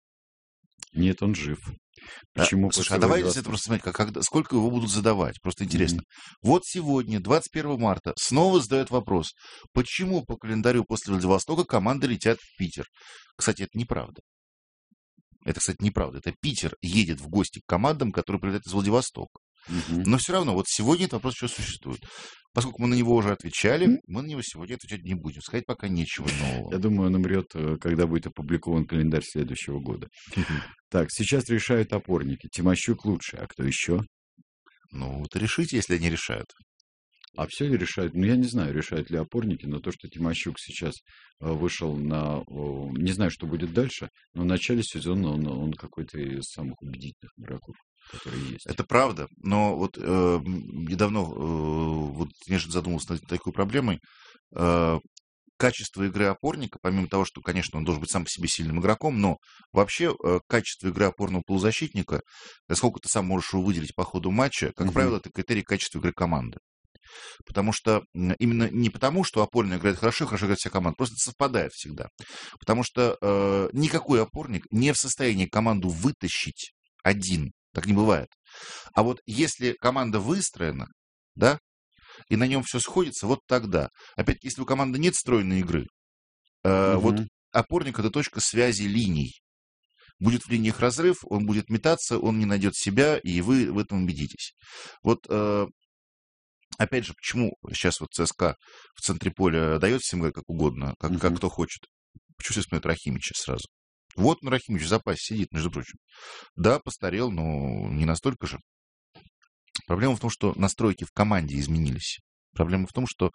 Нет, он жив. А, Почему слушай, после а давайте Владивостока? это просто смотреть, как, когда, сколько его будут задавать. Просто интересно. Мгм. Вот сегодня, двадцать первого марта, снова задают вопрос, почему по календарю после Владивостока команды летят в Питер. Кстати, это неправда. Это, кстати, неправда. Это Питер едет в гости к командам, которые прилетят из Владивостока. Мгм. Но все равно, вот сегодня этот вопрос еще существует. Поскольку мы на него уже отвечали, мы на него сегодня отвечать не будем. Сказать пока нечего Я нового. думаю, он умрет, э, когда будет опубликован календарь следующего года. Так, сейчас решают опорники. Тимощук лучше, а кто еще? Ну, вот решите, если они решают. А все ли решают? Ну, я не знаю, решают ли опорники, но то, что Тимощук сейчас э, вышел на... о, Не знаю, что будет дальше, но в начале сезона он, он какой-то из самых убедительных игроков, которые есть. Это правда, но вот э, м, недавно э, вот нежно задумался над такой проблемой. Э, качество игры опорника, помимо того, что, конечно, он должен быть сам по себе сильным игроком, но вообще э, качество игры опорного полузащитника, насколько ты сам можешь его выделить по ходу матча, как Мгм. правило, это критерий качества игры команды. Потому что м, именно не потому, что опорный играет хорошо, и хорошо играет вся команда, просто это совпадает всегда. Потому что э, никакой опорник не в состоянии команду вытащить один. Так не бывает. А вот если команда выстроена, да, и на нем все сходится, вот тогда. Опять, если у команды нет стройной игры, э, вот Мгм. опорник это точка связи линий. Будет в линиях разрыв, он будет метаться, он не найдет себя, и вы в этом убедитесь. Вот э, опять же, почему сейчас вот ЦСКА в центре поля дает всем играть как угодно, как, как Мгм. кто хочет? Почему все смотрят Рахимича сразу? Вот ну, Рахимич в запасе сидит, между прочим. Да, постарел, но не настолько же. Проблема в том, что настройки в команде изменились. Проблема в том, что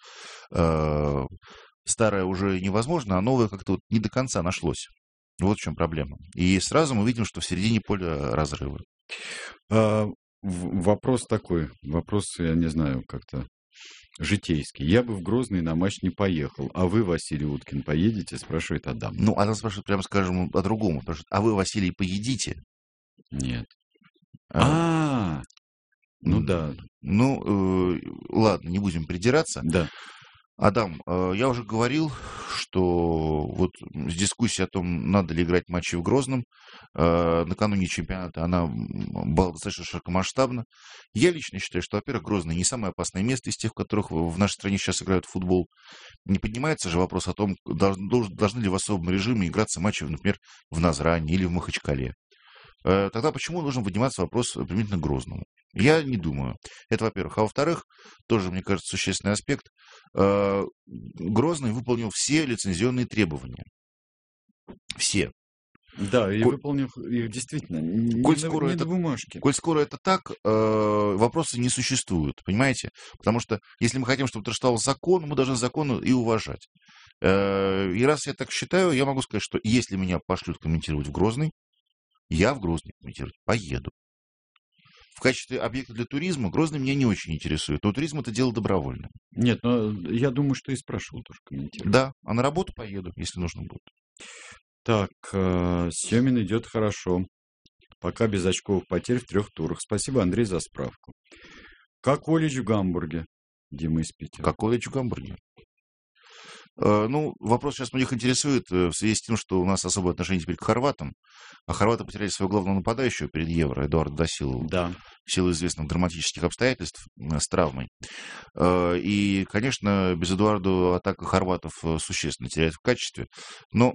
э, старое уже невозможно, а новое как-то вот не до конца нашлось. Вот в чем проблема. И сразу мы видим, что в середине поля разрывы. А, в- вопрос такой, вопрос, я не знаю, как-то житейский. Я бы в Грозный на матч не поехал, а вы, Василий Уткин, поедете? Спрашивает Адам. Ну, она спрашивает, прямо скажем, о другом. Спрашивает, а вы, Василий, поедите? Нет. А, А, ну м, да, Ну, э, ладно, не будем придираться. да. Адам, э, я уже говорил, что вот с дискуссией о том, надо ли играть матчи в Грозном, э, накануне чемпионата, она м, была достаточно широкомасштабна. Я лично считаю, что, во-первых, Грозный не самое опасное место из тех, в которых в в нашей стране сейчас играют в футбол. Не поднимается же вопрос о том, долж- долж- должны ли в особом режиме играться матчи, например, в Назране или в Махачкале. Э, Тогда почему должен подниматься вопрос применительно к Грозному? Я не думаю. Это, во-первых. А во-вторых, тоже, мне кажется, существенный аспект. э, Грозный выполнил все лицензионные требования. Все. Да, и Коль, выполнив их действительно, не, коль на, скоро не это, до бумажки. коль скоро это так, э, вопросы не существуют, понимаете? Потому что если мы хотим, чтобы это стал закон, мы должны закон и уважать. Э, И раз я так считаю, я могу сказать, что если меня пошлют комментировать в Грозный, Я в Грозный комментировать поеду. В качестве объекта для туризма Грозный меня не очень интересует, но туризм это дело добровольное. Нет, но я думаю, что и спрошу тоже комментировать. Да, а на работу поеду, если нужно будет. Так, э, Семин идет хорошо. Пока без очковых потерь в трех турах. Спасибо, Андрей, за справку. Как колледж в Гамбурге? Дима из Питера. Как колледж в Гамбурге? Э, ну, вопрос сейчас многих интересует э, в связи с тем, что у нас особое отношение теперь к хорватам. А хорваты потеряли своего главного нападающего перед Евро, Эдуарда Досилову, Да. в силу известных драматических обстоятельств э, с травмой. Э, и, конечно, без Эдуарда атака хорватов э, существенно теряет в качестве. Но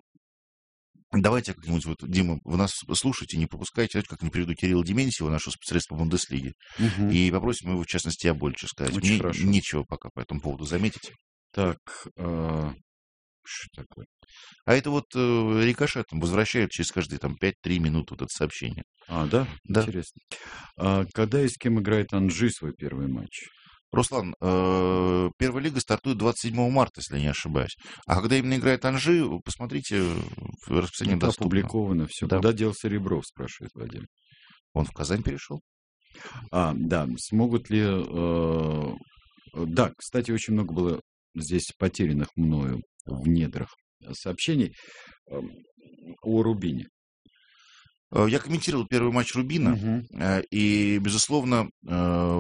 давайте как-нибудь, вот, Дима, вы нас слушайте, не пропускайте, давайте как-нибудь приведу Кирилла Дементьева, нашего специалиста по Бундеслиге, Угу. и попросим его, в частности, о больше сказать. Очень Мне хорошо. нечего пока по этому поводу заметить. Так, э, что такое? А это вот э, рикошетом возвращают через каждые там пять-три минуты вот это сообщение. А, да? Да. Интересно. А когда и с кем играет Анжи свой первый матч? Руслан, э, первая лига стартует двадцать седьмого марта, если я не ошибаюсь. А когда именно играет Анжи, посмотрите, в расписании Это доступно. опубликовано все. Да. Куда делся Ребров, спрашивает Вадим. Он в Казань перешел. А, да, смогут ли... э, Да, кстати, очень много было здесь потерянных мною в недрах сообщений э, о Рубине. Э, Я комментировал первый матч Рубина, Мгм. э, и, безусловно, э,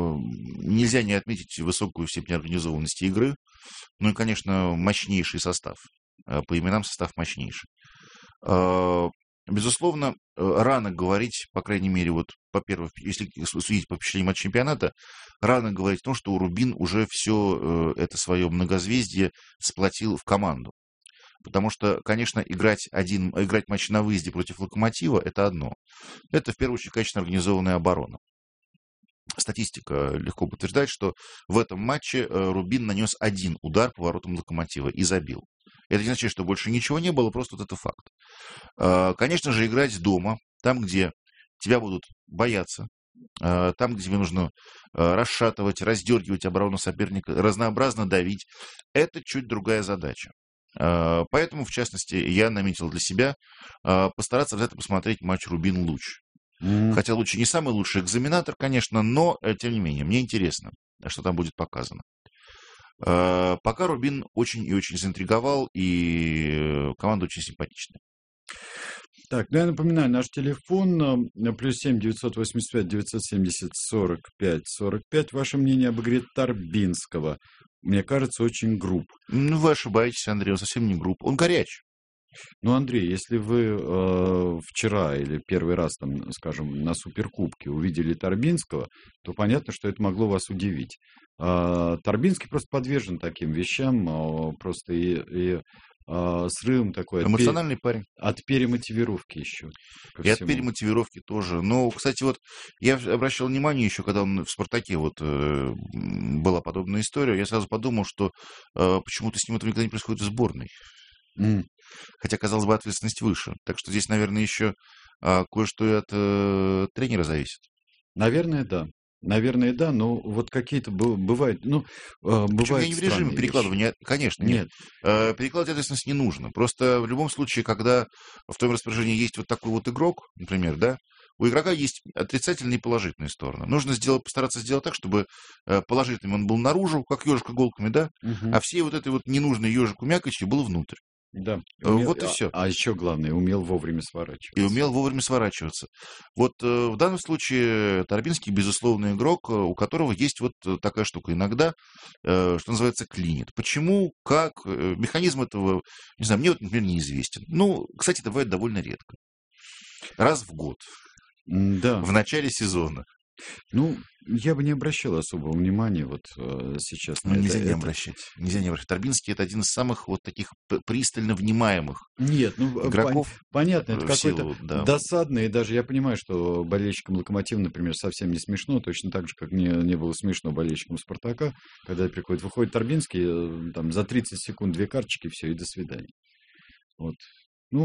нельзя не отметить высокую степень организованности игры, ну и, конечно, мощнейший состав. Э, По именам состав мощнейший. Э, Безусловно, э, рано говорить, по крайней мере, вот по первому, если судить по впечатлениям от чемпионата, рано говорить о том, что Рубин уже все это свое многозвездие сплотил в команду. Потому что, конечно, играть, один, играть матч на выезде против Локомотива – это одно. Это, в первую очередь, качественно организованная оборона. Статистика легко подтверждает, что в этом матче э, Рубин нанес один удар по воротам Локомотива и забил. Это не означает, что больше ничего не было, просто вот это факт. Э, Конечно же, играть дома, там, где тебя будут бояться, э, там, где тебе нужно э, расшатывать, раздергивать оборону соперника, разнообразно давить, это чуть другая задача. Э, Поэтому, в частности, я наметил для себя э, постараться обязательно посмотреть матч Рубин-Луч. М, Хотя Луч не самый лучший экзаменатор, конечно, но, э, тем не менее, мне интересно, что там будет показано. Э, Пока Рубин очень и очень заинтриговал, и э, команда очень симпатичная. Так, ну я напоминаю, наш телефон э, плюс семь девятьсот восемьдесят пять девятьсот семьдесят сорок пять сорок пять. Ваше мнение об игре Торбинского? Мне кажется, очень груб. Ну, вы ошибаетесь, Андрей, он совсем не груб. Он горяч. Ну, Андрей, если вы э, вчера или первый раз, там, скажем, на Суперкубке увидели Торбинского, то понятно, что это могло вас удивить. А, Торбинский просто подвержен таким вещам, а, просто и, и а, срывом такой от, пе- Эмоциональный парень. от перемотивировки еще. ко И от всему. перемотивировки тоже. Но, кстати, вот я обращал внимание еще, когда он в «Спартаке» вот э, м, была подобная история, я сразу подумал, что э, почему-то с ним это никогда не происходит в сборной. М, Хотя, казалось бы, ответственность выше. Так что здесь, наверное, еще а, кое-что и от э, тренера зависит. Наверное, да. Наверное, да, но вот какие-то бу- бывают, ну, э, Причем бывают я не в режиме странные вещи. перекладывания, конечно, нет. Нет, Э, Перекладывать ответственность не нужно. Просто в любом случае, когда в твоем распоряжении есть вот такой вот игрок, например, да, у игрока есть отрицательные и положительные стороны. Нужно сделать, постараться сделать так, чтобы э, положительным он был наружу, как ежик иголками, да, мгм, а всей вот этой вот ненужной ежику мякотью был внутрь. да. Э, Умел- Вот и а, все. а еще главное, умел вовремя И сворачиваться. умел вовремя сворачиваться. Вот э, в данном случае Торбинский, безусловный игрок, э, у которого есть вот э, такая штука. Иногда, э, что называется, клинит. Почему, как, э, механизм этого, не знаю, мне вот, например, неизвестен. Ну, кстати, это бывает довольно редко. Раз в год, М, Да. в начале сезона. Ну, я бы не обращал особого внимания вот э, сейчас на Ну, это. нельзя не Это- обращать. Нельзя не обращать. Торбинский – это один из самых вот таких п- пристально внимаемых Нет, ну, э, пон- игроков. понятно, это в какой-то силу, да. досадный, и даже я понимаю, что болельщикам Локомотива, например, совсем не смешно, точно так же, как мне не было смешно болельщикам Спартака, когда приходит, выходит Торбинский, э, там за тридцать секунд две карточки, все, и до свидания. Вот. Ну,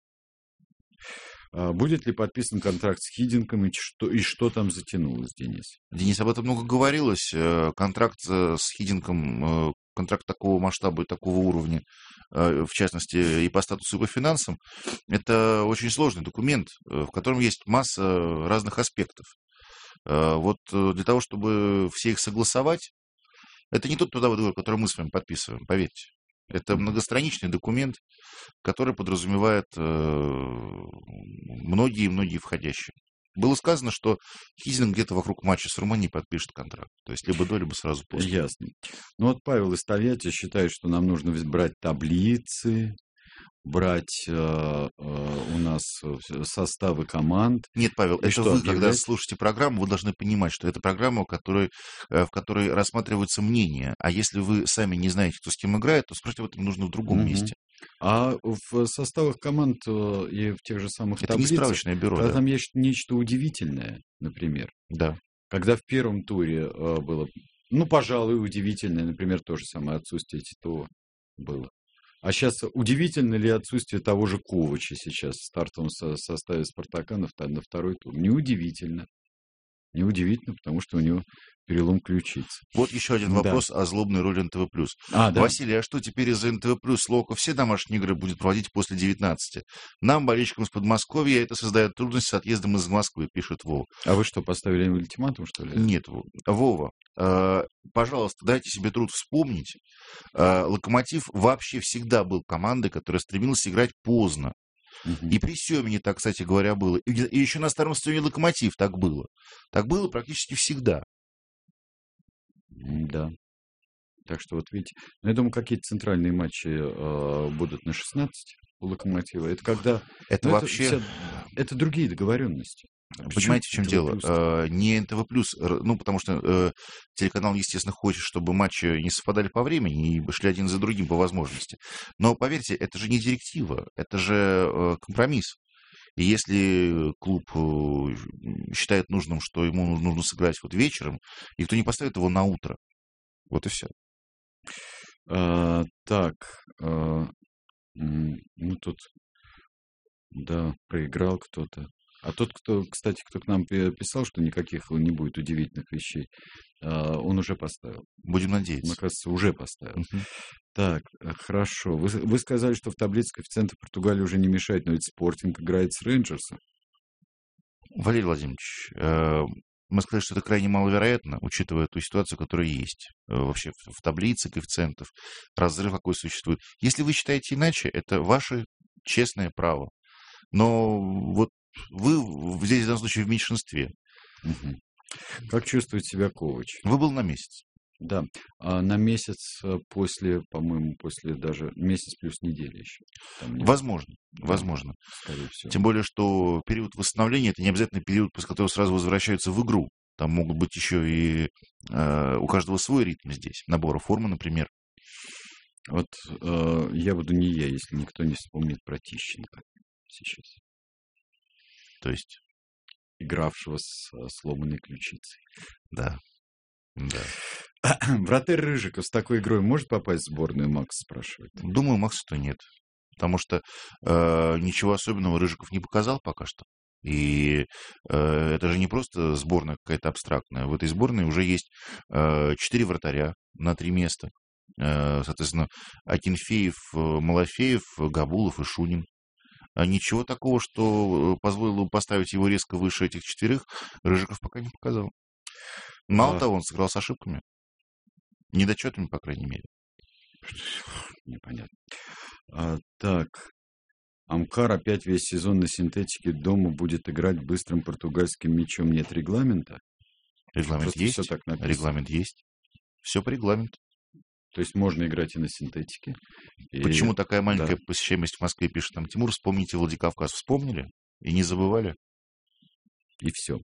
а будет ли подписан контракт с Хидинком, и что, и что там затянулось, Денис? Денис, об этом много говорилось. Э, Контракт э, с Хидинком, э, контракт такого масштаба и такого уровня в частности, и по статусу, и по финансам, это очень сложный документ, в котором есть масса разных аспектов. Вот для того, чтобы все их согласовать, это не тот трудовой договор, который мы с вами подписываем, поверьте. Это многостраничный документ, который подразумевает многие-многие входящие. Было сказано, что Хизинг где-то вокруг матча с Румынией подпишет контракт. То есть либо до, либо сразу после. Ясно. Ну вот Павел из Тольятти считает, что нам нужно брать таблицы, брать э, э, у нас составы команд. Нет, Павел, это что, вы, объявлять? Когда слушаете программу, вы должны понимать, что это программа, в которой, в которой рассматриваются мнения. А если вы сами не знаете, кто с кем играет, то спрашивать об этом нужно в другом Мгм. месте. А в составах команд э, и в тех же самых Это не таблицах, справочное бюро, когда да. там есть нечто удивительное, например, Да. когда в первом туре э, было, ну, пожалуй, удивительное, например, то же самое отсутствие Титова было. А сейчас удивительно ли отсутствие того же Ковача сейчас в стартовом со- составе Спартака на, втор- на второй тур? Неудивительно. Неудивительно, потому что у него перелом ключицы. Вот еще один Да. вопрос о злобной роли эн тэ вэ плюс. А, да. Василий, а что теперь из-за эн тэ вэ плюс Локо все домашние игры будет проводить после девятнадцати? Нам, болельщикам из Подмосковья, это создает трудности с отъездом из Москвы, пишет Вова. А вы что, поставили им ультиматум, что ли? Нет, Во- Вова, э, пожалуйста, дайте себе труд вспомнить. Э, Локомотив вообще всегда был командой, которая стремилась играть поздно. Мгм. И при Семене так, кстати говоря, было. И, и еще на старом стадионе Локомотив так было. Так было практически всегда. М, Да. Так что вот видите, ну, я думаю, какие-то центральные матчи э, будут на шестнадцать у Локомотива. Это когда... Это ну, вообще... Это, вся- это другие договоренности. Понимаете, в чем эн тэ вэ дело? плюс? Э, Не эн тэ вэ плюс, р- ну, потому что э, телеканал, естественно, хочет, чтобы матчи не совпадали по времени и шли один за другим по возможности. Но, поверьте, это же не директива, это же э, компромисс. И если клуб э, считает нужным, что ему нужно сыграть вот вечером, никто не поставит его на утро. Вот и все. А, так, а, м, ну тут, да, проиграл кто-то. А тот, кто, кстати, кто к нам пи- писал, что никаких не будет удивительных вещей, а, он уже поставил. Будем Он, надеяться. оказывается, уже поставил. Мгм. Так, э, хорошо. Вы, вы сказали, что в таблице коэффициенты Португалии уже не мешает, но ведь Спортинг играет с Рейнджерсом. Валерий Владимирович, э, мы сказали, что это крайне маловероятно, учитывая ту ситуацию, которая есть э, вообще в, в таблице коэффициентов, разрыв какой существует. Если вы считаете иначе, это ваше честное право. Но вот вы в- здесь в данном случае в меньшинстве. Мгм. Как чувствует себя Ковач? Вы был на месяц. Да, а на месяц э, после, по-моему, после даже месяц плюс неделя еще. Там у него, Возможно, да, возможно. скорее всего. Тем более, что период восстановления это не обязательно период, после которого сразу возвращаются в игру. Там могут быть еще и э, у каждого свой ритм здесь. Набора формы, например. Вот э, я буду не я, если никто не вспомнит про Тищенко сейчас, То есть, игравшего с э, сломанной ключицей. да, да. Вратарь Рыжиков с такой игрой может попасть в сборную, Макс спрашивает. Думаю, Максу-то нет. Потому что э, ничего особенного Рыжиков не показал пока что. И э, это же не просто сборная какая-то абстрактная. В этой сборной уже есть э, четыре вратаря на три места. Э, соответственно, Акинфеев, э, Малафеев, Габулов и Шунин. А ничего такого, что э, позволило бы поставить его резко выше этих четверых, Рыжиков пока не показал. Мало А, того, он сыграл с ошибками. Недочетами, по крайней мере. непонятно. А, так, Амкар опять весь сезон на синтетике дома будет играть быстрым португальским мячом. Нет регламента? Регламент Просто все есть. так написано. Регламент есть. Все по регламенту. То есть можно играть и на синтетике. И... Почему такая маленькая да. посещаемость в Москве, пишет там Тимур. Вспомните Владикавказ. Вспомнили? И не забывали? И все.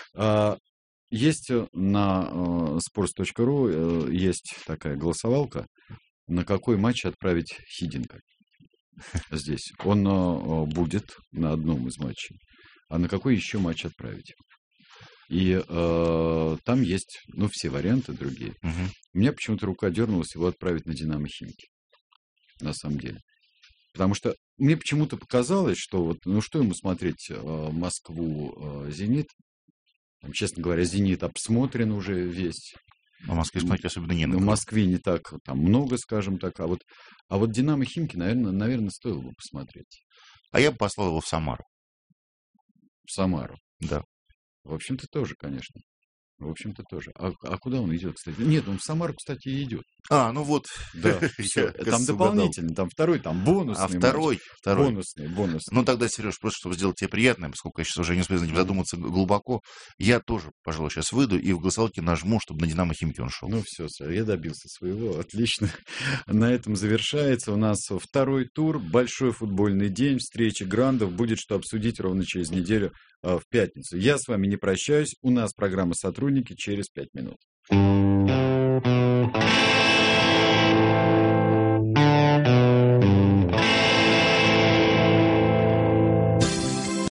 Есть э, на э, sports точка ру э, есть такая голосовалка, на какой матч отправить Хидинга здесь. Он э, э, будет на одном из матчей. А на какой еще матч отправить? И э, там есть, ну, все варианты другие. Мгм. У меня почему-то рука дернулась его отправить на Динамо Химки. На самом деле. Потому что мне почему-то показалось, что вот, ну, что ему смотреть э, Москву, э, Зенит. Там, честно говоря, «Зенит» обсмотрен уже весь. В Москве смотреть особенно не на В кого. Москве не так там много, скажем так. А вот, а вот «Динамо» Химки, наверное, наверное, стоило бы посмотреть. А я бы послал его в Самару. В Самару. Да. В общем-то, тоже, конечно. В общем-то, тоже. А, а куда он идет, кстати? Нет, он в Самару, кстати, и идет. А, ну вот. Да, все. Я, Там кажется, угадал. дополнительно, там второй, там бонусный А матч. второй, второй. Бонусный, бонусный. Ну, тогда, Сереж, просто чтобы сделать тебе приятное, поскольку я сейчас уже не успею над ним задуматься глубоко, я тоже, пожалуй, сейчас выйду и в голосовалке нажму, чтобы на «Динамо» Химки он шел. Ну, все, я добился своего. Отлично. На этом завершается у нас второй тур. Большой футбольный день. Встреча грандов. Будет что обсудить ровно через неделю в пятницу. Я с вами не прощаюсь. У нас программа «Сотрудники» через пять минут.